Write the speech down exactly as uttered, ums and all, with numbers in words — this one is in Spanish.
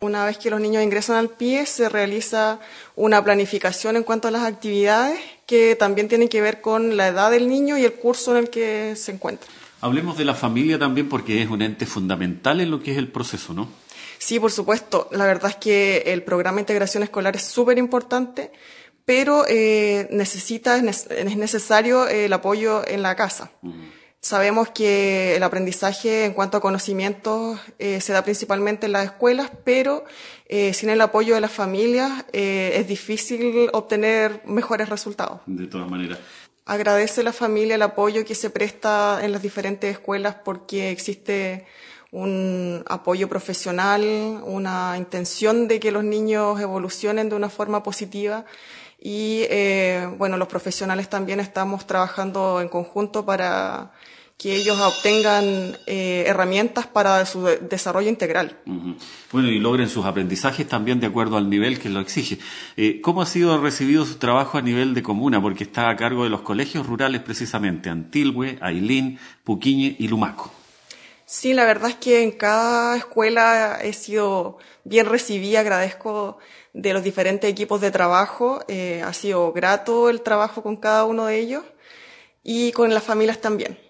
una vez que los niños ingresan al P I E se realiza una planificación en cuanto a las actividades que también tienen que ver con la edad del niño y el curso en el que se encuentra. Hablemos de la familia también porque es un ente fundamental en lo que es el proceso, ¿no? Sí, por supuesto. La verdad es que el programa de integración escolar es súper importante, pero eh, necesita, es necesario el apoyo en la casa. Uh-huh. Sabemos que el aprendizaje en cuanto a conocimientos eh, se da principalmente en las escuelas, pero eh, sin el apoyo de las familias eh, es difícil obtener mejores resultados. De todas maneras. Agradece la familia el apoyo que se presta en las diferentes escuelas porque existe un apoyo profesional, una intención de que los niños evolucionen de una forma positiva y eh, bueno, los profesionales también estamos trabajando en conjunto para que ellos obtengan eh, herramientas para su de- desarrollo integral. Uh-huh. Bueno, y logren sus aprendizajes también de acuerdo al nivel que lo exige. Eh, ¿Cómo ha sido recibido su trabajo a nivel de comuna? Porque está a cargo de los colegios rurales precisamente, Antilhue, Ailín, Puquiñe y Lumaco. Sí, la verdad es que en cada escuela he sido bien recibida, agradezco de los diferentes equipos de trabajo, eh, ha sido grato el trabajo con cada uno de ellos y con las familias también.